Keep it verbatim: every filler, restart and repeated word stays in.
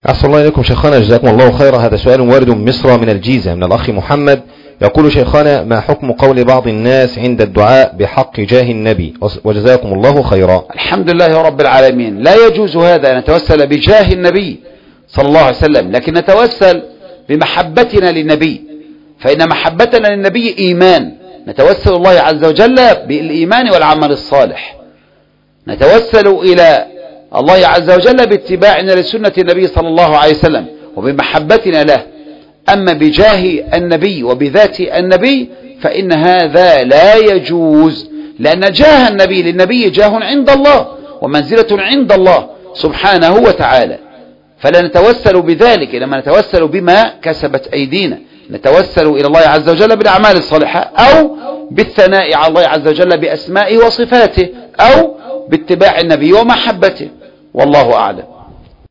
أحسن الله إليكم شيخنا، جزاكم الله خيرا. هذا سؤال وارد من مصر من الجيزة من الأخ محمد، يقول: شيخنا، ما حكم قول بعض الناس عند الدعاء بحق جاه النبي؟ وجزاكم الله خيرا. الحمد لله رب العالمين. لا يجوز هذا أن نتوسل بجاه النبي صلى الله عليه وسلم، لكن نتوسل بمحبتنا للنبي، فإن محبتنا للنبي إيمان. نتوسل الله عز وجل بالإيمان والعمل الصالح، نتوسل إلى الله عز وجل باتباعنا لسنة النبي صلى الله عليه وسلم وبمحبتنا له. أما بجاه النبي وبذات النبي فإن هذا لا يجوز، لأن جاه النبي للنبي جاه عند الله ومنزلة عند الله سبحانه وتعالى، فلا نتوسل بذلك، إنما نتوسل بما كسبت أيدينا. نتوسل إلى الله عز وجل بالأعمال الصالحة، أو بالثناء على الله عز وجل بأسمائه وصفاته، أو باتباع النبي ومحبته، والله أعلم.